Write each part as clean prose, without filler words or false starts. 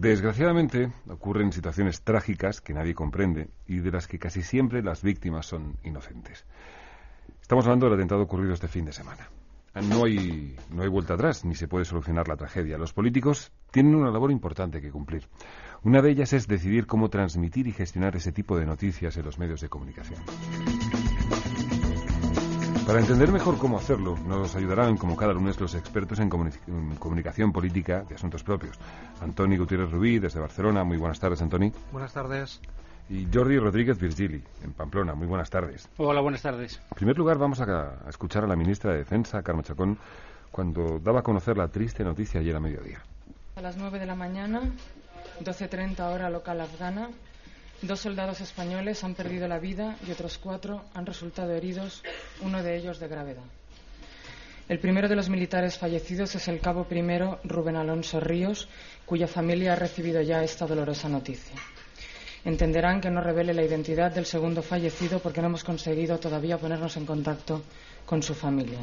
Desgraciadamente, ocurren situaciones trágicas que nadie comprende y de las que casi siempre las víctimas son inocentes. Estamos hablando del atentado ocurrido este fin de semana. No hay vuelta atrás, ni se puede solucionar la tragedia. Los políticos tienen una labor importante que cumplir. Una de ellas es decidir cómo transmitir y gestionar ese tipo de noticias en los medios de comunicación. Para entender mejor cómo hacerlo, nos ayudarán, como cada lunes, los expertos en comunicación política de asuntos propios. Antoni Gutiérrez Rubí, desde Barcelona. Muy buenas tardes, Antoni. Buenas tardes. Y Jordi Rodríguez Virgili, en Pamplona. Muy buenas tardes. Hola, buenas tardes. En primer lugar, vamos a escuchar a la ministra de Defensa, Carme Chacón, cuando daba a conocer la triste noticia ayer a mediodía. A las 9 de la mañana, 12:30 hora local afgana, 2 soldados españoles han perdido la vida y otros 4 han resultado heridos, uno de ellos de gravedad. El primero de los militares fallecidos es el cabo primero Rubén Alonso Ríos, cuya familia ha recibido ya esta dolorosa noticia. Entenderán que no revele la identidad del segundo fallecido porque no hemos conseguido todavía ponernos en contacto con su familia.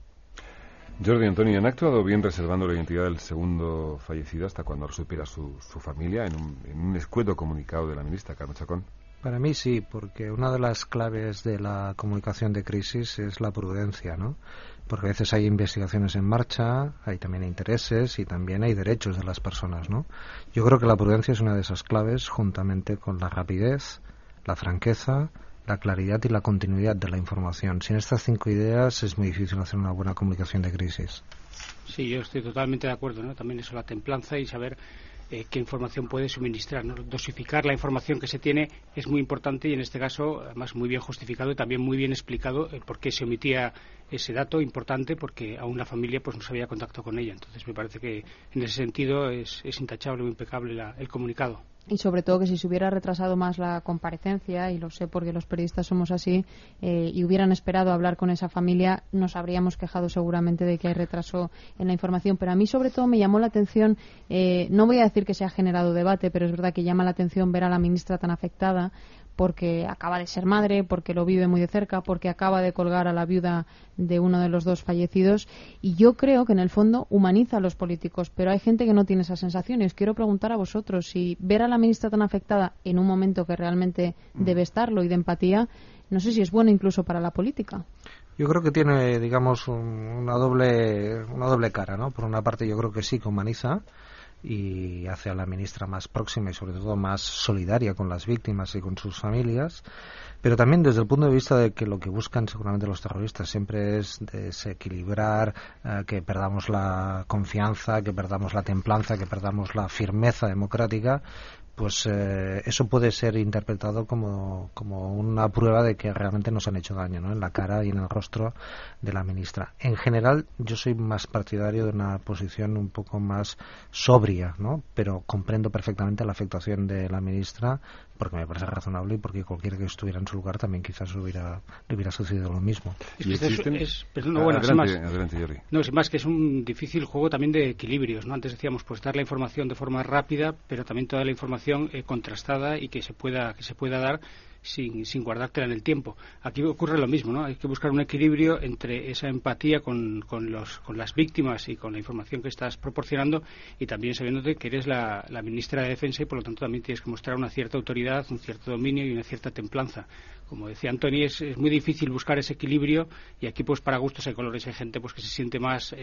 Jordi, Antoni, ¿han actuado bien reservando la identidad del segundo fallecido hasta cuando lo supiera su familia en un escueto comunicado de la ministra Carme Chacón? Para mí sí, porque una de las claves de la comunicación de crisis es la prudencia, ¿no? Porque a veces hay investigaciones en marcha, hay también intereses y también hay derechos de las personas, ¿no? Yo creo que la prudencia es una de esas claves, juntamente con la rapidez, la franqueza, la claridad y la continuidad de la información. Sin estas 5 ideas es muy difícil hacer una buena comunicación de crisis. Sí, yo estoy totalmente de acuerdo, ¿no? También eso, la templanza y saber qué información puede suministrar, ¿no? Dosificar la información que se tiene es muy importante y en este caso, además, muy bien justificado y también muy bien explicado por qué se omitía ese dato importante, porque aún la familia pues no se había contacto con ella. Entonces me parece que en ese sentido es intachable o impecable el comunicado. Y sobre todo que si se hubiera retrasado más la comparecencia, y lo sé porque los periodistas somos así, y hubieran esperado hablar con esa familia, nos habríamos quejado seguramente de que hay retraso en la información. Pero a mí sobre todo me llamó la atención, no voy a decir que se ha generado debate, pero es verdad que llama la atención ver a la ministra tan afectada, porque acaba de ser madre, porque lo vive muy de cerca, porque acaba de colgar a la viuda de uno de los 2 fallecidos, y yo creo que en el fondo humaniza a los políticos, pero hay gente que no tiene esa sensación, y os quiero preguntar a vosotros si ver a la ministra tan afectada en un momento que realmente debe estarlo y de empatía, no sé si es bueno incluso para la política. Yo creo que tiene, digamos, una doble cara, ¿no? Por una parte yo creo que sí que humaniza y hace a la ministra más próxima y sobre todo más solidaria con las víctimas y con sus familias, pero también desde el punto de vista de que lo que buscan seguramente los terroristas siempre es desequilibrar, que perdamos la confianza, que perdamos la templanza, que perdamos la firmeza democrática. Pues eso puede ser interpretado como una prueba de que realmente nos han hecho daño, ¿no? En la cara y en el rostro de la ministra. En general, yo soy más partidario de una posición un poco más sobria, ¿no? Pero comprendo perfectamente la afectación de la ministra, porque me parece razonable y porque cualquiera que estuviera en su lugar también quizás le hubiera sucedido lo mismo. Adelante, Jordi. No, sin más, que es un difícil juego también de equilibrios, ¿no? Antes decíamos, pues dar la información de forma rápida, pero también toda la información contrastada y que se pueda dar sin guardártela en el tiempo. Aquí ocurre lo mismo, ¿no? Hay que buscar un equilibrio entre esa empatía con las víctimas y con la información que estás proporcionando, y también sabiéndote que eres la ministra de Defensa y por lo tanto también tienes que mostrar una cierta autoridad, un cierto dominio y una cierta templanza. Como decía Antoni, es muy difícil buscar ese equilibrio, y aquí pues para gustos hay colores. Hay gente pues que se siente más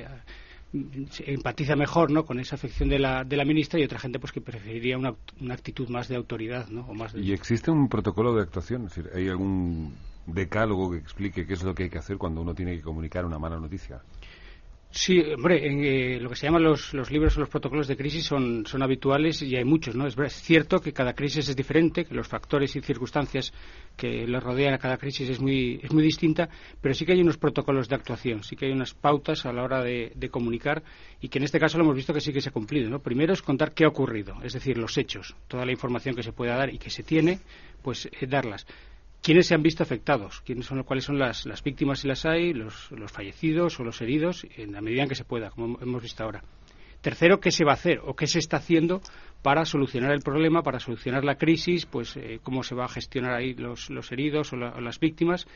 empatiza mejor, ¿no?, con esa afección de la ministra, y otra gente pues que preferiría una actitud más de autoridad, ¿no? O más de... ¿Y existe un protocolo de actuación? Es decir, ¿hay algún decálogo que explique qué es lo que hay que hacer cuando uno tiene que comunicar una mala noticia? Sí, hombre, lo que se llaman los libros o los protocolos de crisis son habituales y hay muchos, ¿no? Es cierto que cada crisis es diferente, que los factores y circunstancias que le rodean a cada crisis es muy distinta, pero sí que hay unos protocolos de actuación, sí que hay unas pautas a la hora de comunicar, y que en este caso lo hemos visto que sí que se ha cumplido, ¿no? Primero es contar qué ha ocurrido, es decir, los hechos, toda la información que se pueda dar y que se tiene, pues darlas. ¿Quiénes se han visto afectados? ¿Cuáles son las víctimas, si las hay, los fallecidos o los heridos, en la medida en que se pueda, como hemos visto ahora? Tercero, ¿qué se va a hacer o qué se está haciendo para solucionar el problema, para solucionar la crisis? Pues cómo se va a gestionar ahí los heridos o las víctimas.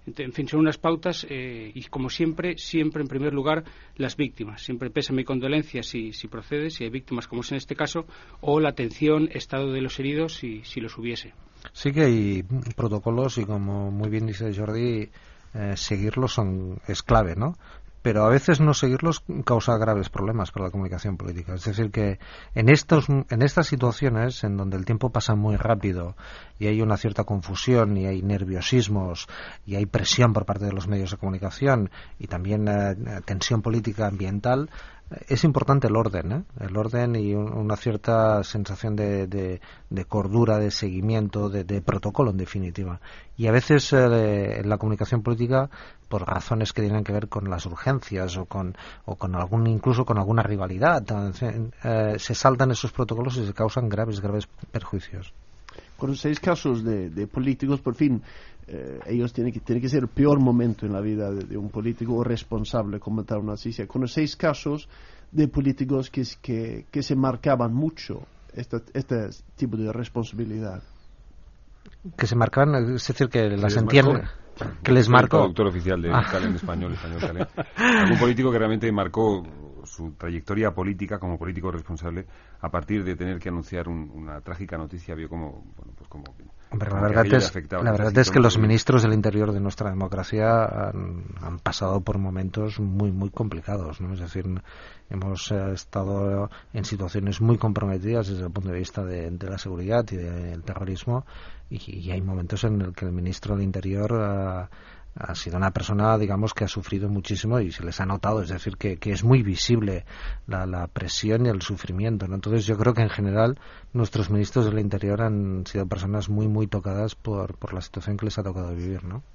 En fin, son unas pautas y, como siempre, en primer lugar, las víctimas. Siempre pésame y condolencia si procede, si hay víctimas, como es en este caso, o la atención, estado de los heridos, si los hubiese. Sí que hay protocolos y, como muy bien dice Jordi, seguirlos es clave, ¿no? Pero a veces no seguirlos causa graves problemas para la comunicación política. Es decir, que en estas situaciones en donde el tiempo pasa muy rápido y hay una cierta confusión y hay nerviosismos y hay presión por parte de los medios de comunicación y también tensión política ambiental, es importante el orden y una cierta sensación de cordura, de seguimiento, de protocolo, en definitiva. Y a veces en la comunicación política, por razones que tienen que ver con las urgencias o con incluso con alguna rivalidad, se saltan esos protocolos y se causan graves perjuicios. ¿Conocéis casos de políticos, por fin, ellos tienen que ser el peor momento en la vida de un político o responsable comentar una noticia? ¿Conocéis casos de políticos que se marcaban mucho este tipo de responsabilidad? Que se marcaban, es decir, que las entienden, que les marcó. El traductor oficial de Calen español Calen. Algún político que realmente marcó su trayectoria política como político responsable a partir de tener que anunciar una trágica noticia, vio como Hombre, la verdad es que los ministros del Interior de nuestra democracia han pasado por momentos muy, muy complicados, ¿no? Es decir, hemos estado en situaciones muy comprometidas desde el punto de vista de la seguridad y del terrorismo, y hay momentos en el que el ministro del Interior ha sido una persona, digamos, que ha sufrido muchísimo y se les ha notado, es decir, que es muy visible la presión y el sufrimiento, ¿no? Entonces yo creo que en general nuestros ministros del Interior han sido personas muy, muy tocadas por la situación que les ha tocado vivir, ¿no?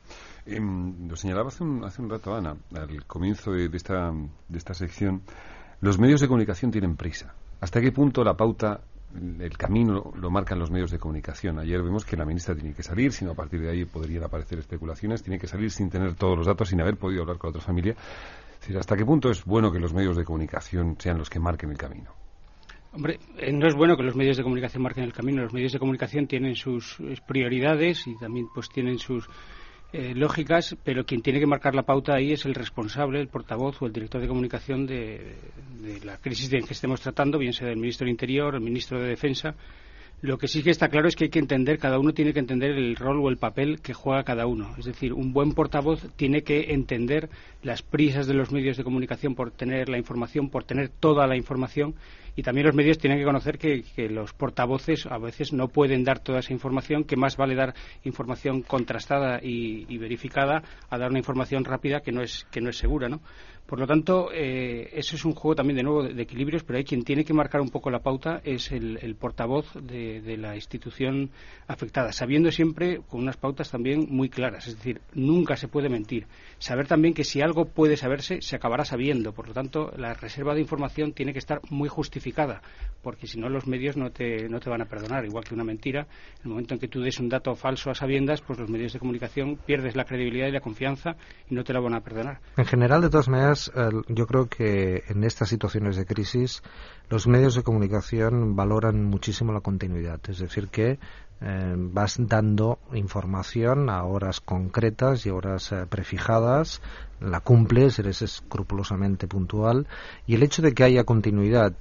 Lo señalaba hace un rato Ana, al comienzo de esta sección. Los medios de comunicación tienen prisa. ¿Hasta qué punto la pauta, el camino, lo marcan los medios de comunicación? Ayer vemos que la ministra tiene que salir, sino a partir de ahí podrían aparecer especulaciones, tiene que salir sin tener todos los datos, sin haber podido hablar con otra familia. Es decir, ¿hasta qué punto es bueno que los medios de comunicación sean los que marquen el camino? Hombre, no es bueno que los medios de comunicación marquen el camino. Los medios de comunicación tienen sus prioridades y también pues tienen sus lógicas, pero quien tiene que marcar la pauta ahí es el responsable, el portavoz o el director de comunicación de la crisis que estemos tratando, bien sea el ministro del Interior, el ministro de Defensa. Lo que sí que está claro es que hay que entender, cada uno tiene que entender el rol o el papel que juega cada uno. Es decir, un buen portavoz tiene que entender las prisas de los medios de comunicación por tener la información, por tener toda la información, y también los medios tienen que conocer que los portavoces a veces no pueden dar toda esa información, que más vale dar información contrastada y verificada a dar una información rápida que no es segura, ¿no? Por lo tanto, eso es un juego también de nuevo de equilibrios, pero hay quien tiene que marcar un poco la pauta, es el portavoz de la institución afectada, sabiendo siempre con unas pautas también muy claras, es decir, nunca se puede mentir. Saber también que si algo puede saberse, se acabará sabiendo. Por lo tanto, la reserva de información tiene que estar muy justificada, porque si no los medios no te van a perdonar, igual que una mentira. En el momento en que tú des un dato falso a sabiendas, pues los medios de comunicación pierdes la credibilidad y la confianza y no te la van a perdonar. En general, de todas maneras, yo creo que en estas situaciones de crisis los medios de comunicación valoran muchísimo la continuidad, es decir, que vas dando información a horas concretas y horas prefijadas, la cumples, eres escrupulosamente puntual, y el hecho de que haya continuidad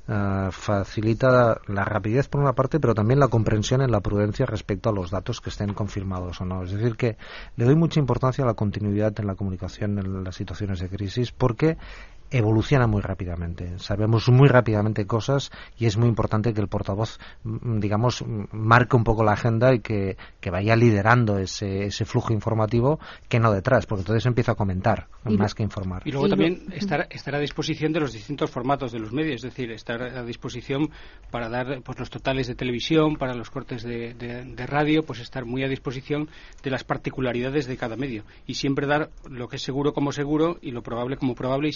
facilita la rapidez por una parte, pero también la comprensión en la prudencia respecto a los datos que estén confirmados o no. Es decir, que le doy mucha importancia a la continuidad en la comunicación en las situaciones de crisis, porque evoluciona muy rápidamente. Sabemos muy rápidamente cosas y es muy importante que el portavoz, digamos, marque un poco la agenda y que vaya liderando ese flujo informativo, que no detrás, porque entonces empieza a comentar más que informar. Y luego también estar a disposición de los distintos formatos de los medios, es decir, estar a disposición para dar pues los totales de televisión, para los cortes de radio, pues estar muy a disposición de las particularidades de cada medio y siempre dar lo que es seguro como seguro y lo probable como probable, y siempre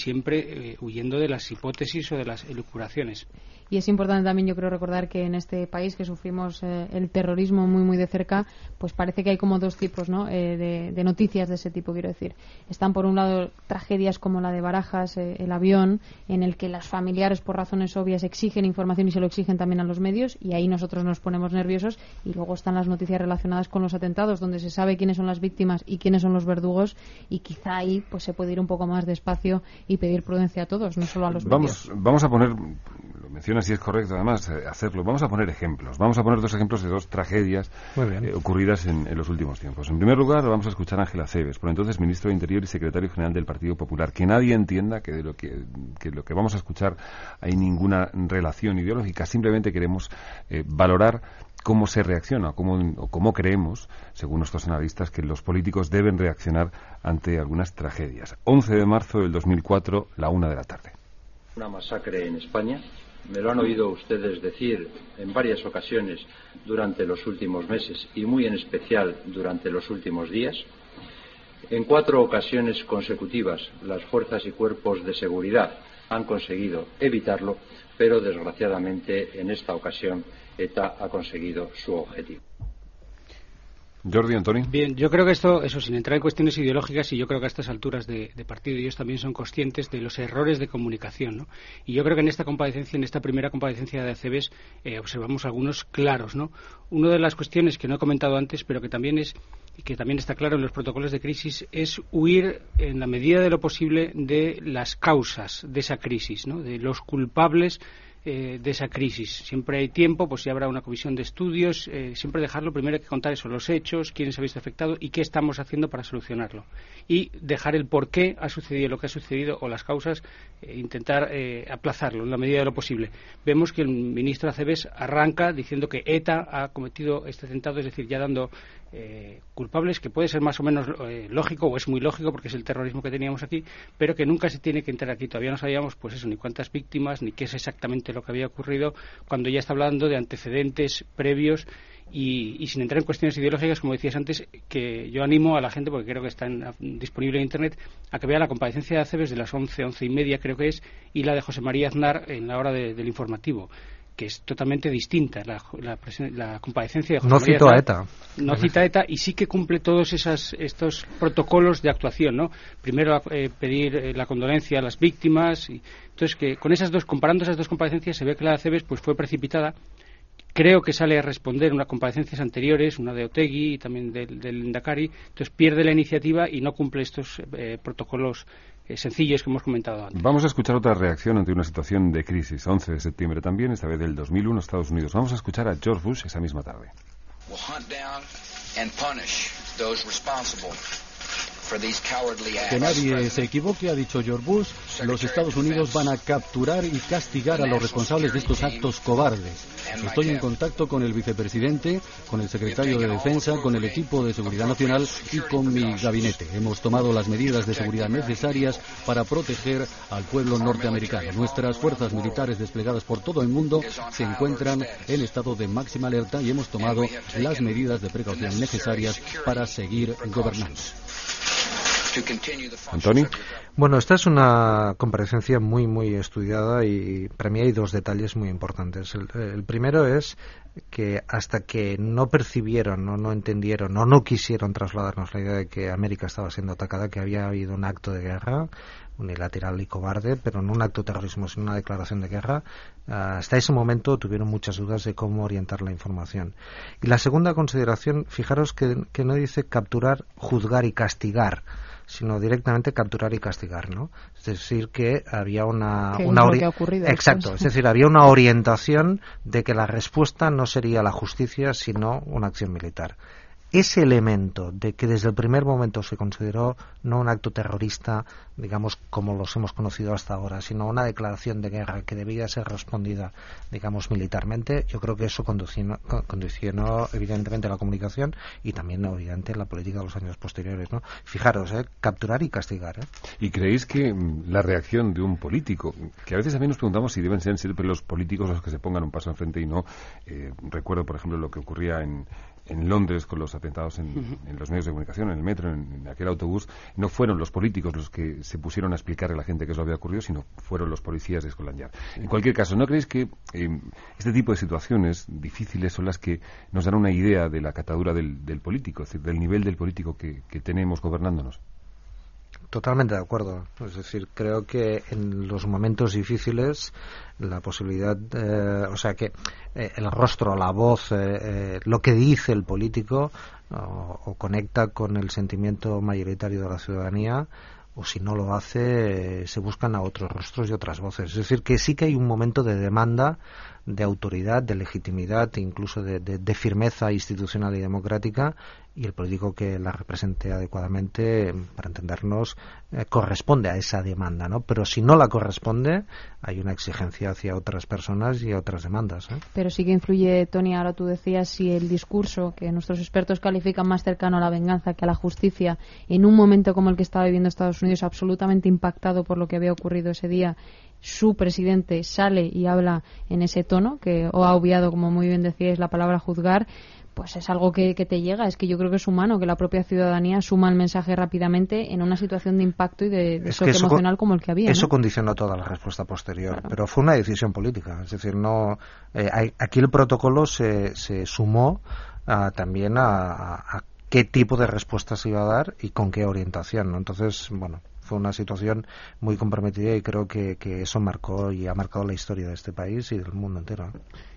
siempre huyendo de las hipótesis o de las elucubraciones. Y es importante también, yo creo, recordar que en este país que sufrimos el terrorismo muy, muy de cerca, pues parece que hay como dos tipos, ¿no? De noticias de ese tipo, quiero decir. Están, por un lado, tragedias como la de Barajas, el avión, en el que las familiares, por razones obvias, exigen información y se lo exigen también a los medios, y ahí nosotros nos ponemos nerviosos. Y luego están las noticias relacionadas con los atentados, donde se sabe quiénes son las víctimas y quiénes son los verdugos, y quizá ahí pues se puede ir un poco más despacio y pedir prudencia a todos, no solo a los medios. Vamos a poner, lo mencionas y es correcto además hacerlo, vamos a poner ejemplos, vamos a poner dos ejemplos de dos tragedias ocurridas en los últimos tiempos. En primer lugar, vamos a escuchar a Ángel Acebes, por entonces ministro de Interior y secretario general del Partido Popular. Que nadie entienda que de lo que vamos a escuchar hay ninguna relación ideológica, simplemente queremos valorar cómo se reacciona, cómo creemos, según nuestros analistas, que los políticos deben reaccionar ante algunas tragedias. 11 de marzo del 2004, la 1 de la tarde. Una masacre en España. Me lo han oído ustedes decir en varias ocasiones durante los últimos meses y muy en especial durante los últimos días. En 4 ocasiones consecutivas, las fuerzas y cuerpos de seguridad han conseguido evitarlo, pero desgraciadamente en esta ocasión ETA ha conseguido su objetivo. Jordi, Antoni. Bien, yo creo que eso sin entrar en cuestiones ideológicas, y yo creo que a estas alturas de partido ellos también son conscientes de los errores de comunicación, ¿no? Y yo creo que en esta comparecencia, en esta primera comparecencia de Acebes, observamos algunos claros, ¿no? Una de las cuestiones que no he comentado antes, pero que también está claro en los protocolos de crisis, es huir en la medida de lo posible de las causas de esa crisis, ¿no? De los culpables de esa crisis. Siempre hay tiempo, pues si habrá una comisión de estudios, siempre dejarlo, primero hay que contar eso, los hechos, quiénes se ha visto afectado y qué estamos haciendo para solucionarlo. Y dejar el por qué ha sucedido lo que ha sucedido o las causas, intentar aplazarlo en la medida de lo posible. Vemos que el ministro Acebes arranca diciendo que ETA ha cometido este atentado, es decir, ya dando culpables, que puede ser más o menos lógico, o es muy lógico porque es el terrorismo que teníamos aquí, pero que nunca se tiene que entrar aquí. Todavía no sabíamos, pues eso, ni cuántas víctimas, ni qué es exactamente lo que había ocurrido, cuando ya está hablando de antecedentes previos y sin entrar en cuestiones ideológicas, como decías antes, que yo animo a la gente, porque creo que está disponible en Internet, a que vea la comparecencia de Acebes de las 11:30, creo que es, y la de José María Aznar en la hora del informativo, que es totalmente distinta. La comparecencia de José María Aznar a ETA. No cita a ETA y sí que cumple todos estos protocolos de actuación, ¿no? Primero pedir la condolencia a las víctimas. Entonces, que comparando esas dos comparecencias, se ve que la de Acebes pues fue precipitada. Creo que sale a responder unas comparecencias anteriores, una de Otegi y también del Lehendakari. Entonces pierde la iniciativa y no cumple estos protocolos sencillos que hemos comentado antes. Vamos a escuchar otra reacción ante una situación de crisis. 11 de septiembre también, esta vez del 2001, Estados Unidos. Vamos a escuchar a George Bush esa misma tarde. Que nadie se equivoque, ha dicho George Bush, los Estados Unidos van a capturar y castigar a los responsables de estos actos cobardes. Estoy en contacto con el vicepresidente, con el secretario de Defensa, con el equipo de Seguridad Nacional y con mi gabinete. Hemos tomado las medidas de seguridad necesarias para proteger al pueblo norteamericano. Nuestras fuerzas militares desplegadas por todo el mundo se encuentran en estado de máxima alerta y hemos tomado las medidas de precaución necesarias para seguir gobernando. Antoni. Bueno, esta es una comparecencia muy, muy estudiada y para mí hay dos detalles muy importantes. El primero es que hasta que no percibieron o no entendieron o no quisieron trasladarnos la idea de que América estaba siendo atacada, que había habido un acto de guerra unilateral y cobarde, pero no un acto de terrorismo, sino una declaración de guerra, hasta ese momento tuvieron muchas dudas de cómo orientar la información. Y la segunda consideración, fijaros que no dice capturar, juzgar y castigar, sino directamente capturar y castigar, ¿no? Es decir, que había exacto, es decir, había una orientación de que la respuesta no sería la justicia, sino una acción militar. Ese elemento de que desde el primer momento se consideró no un acto terrorista, digamos, como los hemos conocido hasta ahora, sino una declaración de guerra que debía ser respondida, digamos, militarmente, yo creo que eso condicionó evidentemente la comunicación y también, obviamente, la política de los años posteriores, ¿no? Fijaros, capturar y castigar. ¿Y creéis que la reacción de un político, que a veces también nos preguntamos si deben ser siempre los políticos los que se pongan un paso enfrente y no, recuerdo, por ejemplo, lo que ocurría en en Londres con los atentados en los medios de comunicación, en el metro, en aquel autobús, no fueron los políticos los que se pusieron a explicarle a la gente que eso había ocurrido, sino fueron los policías de Scotland Yard. En cualquier caso, ¿no creéis que este tipo de situaciones difíciles son las que nos dan una idea de la catadura del político, es decir, del nivel del político que tenemos gobernándonos? Totalmente de acuerdo. Es decir, creo que en los momentos difíciles la posibilidad, el rostro, la voz, lo que dice el político o conecta con el sentimiento mayoritario de la ciudadanía, o si no lo hace, se buscan a otros rostros y otras voces. Es decir, que sí que hay un momento de demanda de autoridad, de legitimidad, incluso de firmeza institucional y democrática, y el político que la represente adecuadamente, para entendernos, corresponde a esa demanda, ¿no? Pero si no la corresponde, hay una exigencia hacia otras personas y a otras demandas, ¿eh? Pero sí que influye, Tony, ahora tú decías, si el discurso que nuestros expertos califican más cercano a la venganza que a la justicia, en un momento como el que estaba viviendo Estados Unidos, absolutamente impactado por lo que había ocurrido ese día, su presidente sale y habla en ese tono, que ha obviado, como muy bien decíais, la palabra juzgar, pues es algo que te llega. Es que yo creo que es humano que la propia ciudadanía suma el mensaje rápidamente en una situación de impacto y de shock emocional como el que había. Eso ¿no? condicionó toda la respuesta posterior, claro. Pero fue una decisión política. Es decir, aquí el protocolo se sumó también a qué tipo de respuesta se iba a dar y con qué orientación, ¿no? Entonces, bueno, fue una situación muy comprometida y creo que eso marcó y ha marcado la historia de este país y del mundo entero.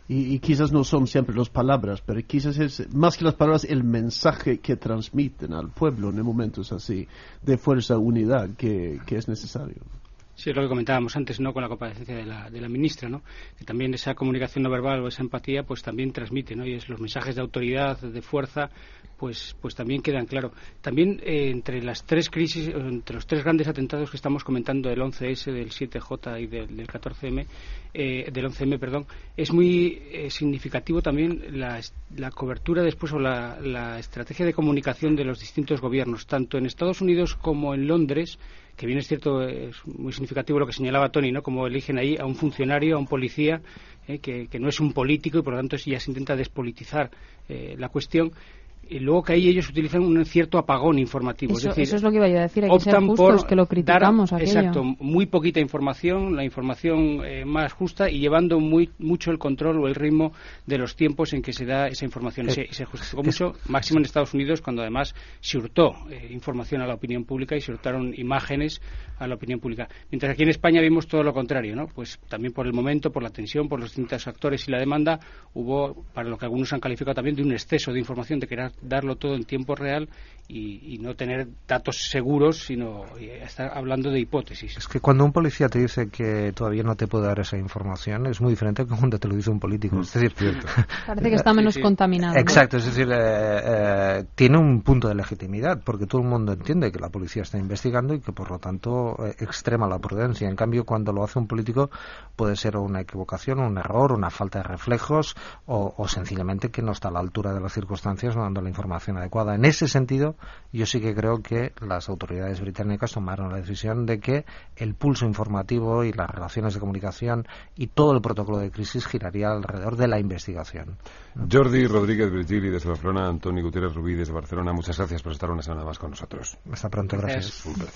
Y quizás no son siempre las palabras, pero quizás es más que las palabras el mensaje que transmiten al pueblo en momentos así de fuerza, unidad que es necesario. Sí, es lo que comentábamos antes, ¿no?, con la comparecencia de la ministra, ¿no?, que también esa comunicación no verbal o esa empatía pues también transmite, ¿no?, y es los mensajes de autoridad, de fuerza, pues también quedan claro. También entre las tres crisis, entre los tres grandes atentados que estamos comentando, del 11S, del 7J y del 14M, del 11M, perdón, es muy significativo también la cobertura después o la estrategia de comunicación de los distintos gobiernos, tanto en Estados Unidos como en Londres, que bien es cierto, es muy significativo lo que señalaba Tony, ¿no?, como eligen ahí a un funcionario, a un policía, que no es un político y por lo tanto ya se intenta despolitizar la cuestión. Y luego que ahí ellos utilizan un cierto apagón informativo. Eso, es decir, eso es lo que iba yo a decir, hay que ser justos, que lo criticamos dar, aquello. Exacto, muy poquita información, la información más justa y llevando mucho el control o el ritmo de los tiempos en que se da esa información. Y se justificó mucho, máximo en Estados Unidos, cuando además se hurtó información a la opinión pública y se hurtaron imágenes a la opinión pública. Mientras aquí en España vimos todo lo contrario, ¿no? Pues también por el momento, por la tensión, por los distintos actores y la demanda, hubo, para lo que algunos han calificado también, de un exceso de información, de querer darlo todo en tiempo real y no tener datos seguros, sino estar hablando de hipótesis. Es que cuando un policía te dice que todavía no te puede dar esa información, es muy diferente que cuando te lo dice un político. Es decir, parece que está menos contaminado. Exacto, ¿no? Es decir, tiene un punto de legitimidad, porque todo el mundo entiende que la policía está investigando y que por lo tanto extrema la prudencia. En cambio, cuando lo hace un político puede ser una equivocación, un error, una falta de reflejos o sencillamente que no está a la altura de las circunstancias, no dando la información adecuada. En ese sentido, yo sí que creo que las autoridades británicas tomaron la decisión de que el pulso informativo y las relaciones de comunicación y todo el protocolo de crisis giraría alrededor de la investigación. Jordi Rodríguez Virgili desde Barcelona, Antoni Gutiérrez Rubí desde Barcelona, muchas gracias por estar una semana más con nosotros. Hasta pronto, gracias. Un placer.